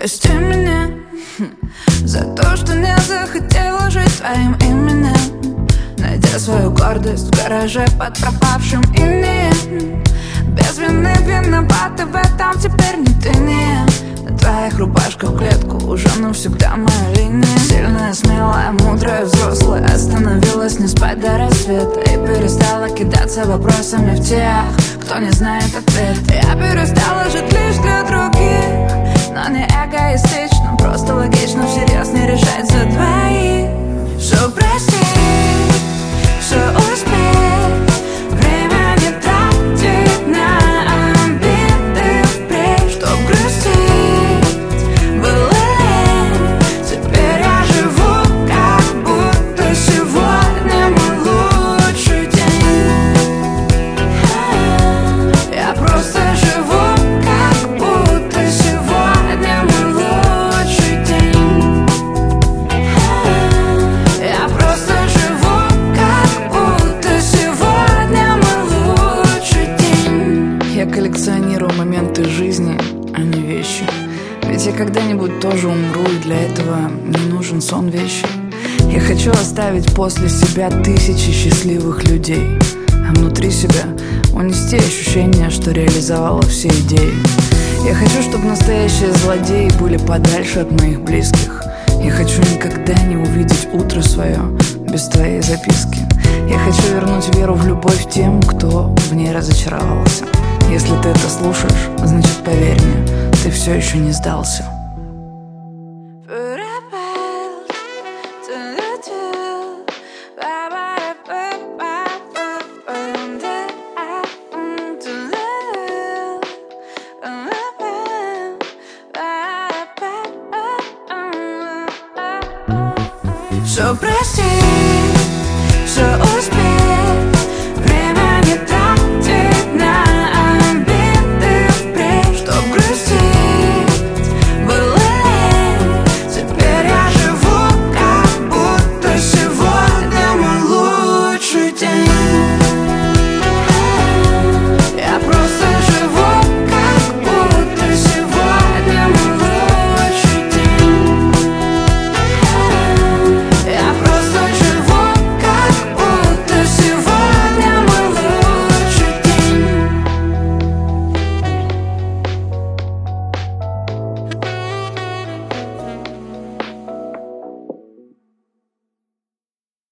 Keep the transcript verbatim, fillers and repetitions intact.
Прости меня за то, что не захотела жить твоим именем, найдя свою гордость в гараже под пропавшим инеем. Без вины виновата в этом теперь не ты, не я. На твоих рубашках в клетку уже навсегда моя линия. Сильная, смелая, мудрая, взрослая остановилась не спать до рассвета и перестала кидаться вопросами в тех, кто не знает ответ. Я перестала жить лишь для других, но не эгоистично, просто логично всерьез не решать за двоих. Все простить, все успеть, время не тратить на обиды впредь. Чтоб грустить, было лень, теперь я живу, как будто сегодня мой лучший день. Я просто живу, как будто сегодня мой лучший день. Я просто живу, как будто сегодня мой лучший день. Я коллекционирую моменты жизни, а не вещи. Ведь я когда-нибудь тоже умру, и для этого не нужен сон вещи. Я хочу оставить после себя тысячи счастливых людей, а внутри себя унести ощущение, что реализовала все идеи. Я хочу, чтобы настоящие злодеи были подальше от моих близких. Я хочу никогда не увидеть утро свое без твоей записки. Я хочу вернуть веру в любовь тем, кто в ней разочаровался. Если ты это слушаешь, значит, поверь мне, ты все еще не сдался.